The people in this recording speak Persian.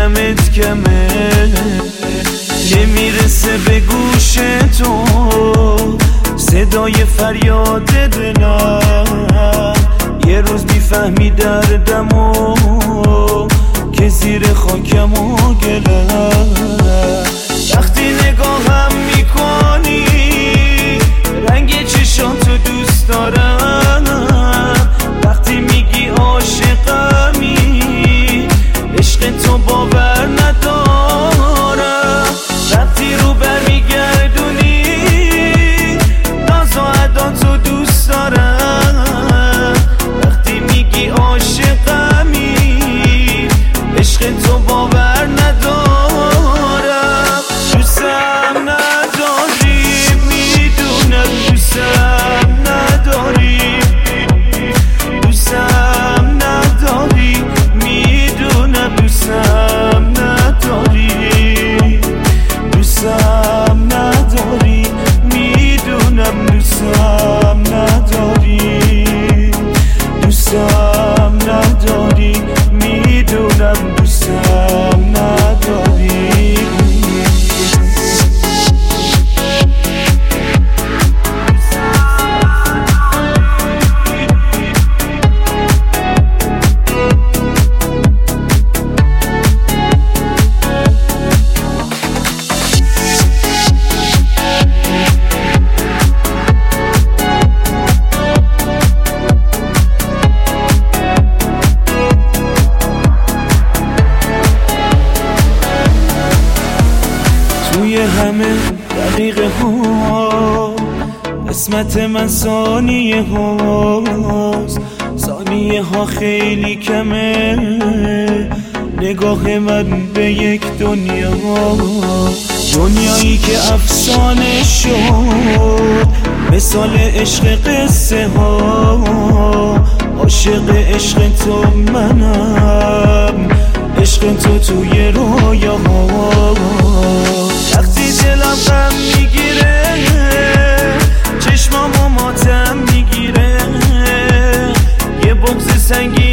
کمت کمه، نمیرسه به گوش تو صدای فریاد دلم. یه روز میفهمی دردمو که زیر خاکم و گلم. وقتی نگاهم میکنی رنگ چشاتو دوست دارم، وقتی میگی عاشقمی عشق تو باور ندارم، وقتی رو برمیگردونی ناز و عداتو دوست دارم، وقتی میگی عاشقمی عشق تو باور ندارم. دوستم نداری میدونم، دوستم نداری، دوستم نداری میدونم، دوستم نداری، دوستم نداری میدونم، دوستم نداری، دوستم نداری میدونم، دوستم نداری. توی همه دقیقه ها قسمت من ثانیه هاست، ثانیه ها خیلی کمه، نگاه من به یک دنیا، دنیایی که افسانه شد مثال عشق قصه ها. عاشق عشق تو منم، عشق تو توی رویاها. وقتی دلم غم میگیره چشمامو ماتم میگیره، یه بغض سنگین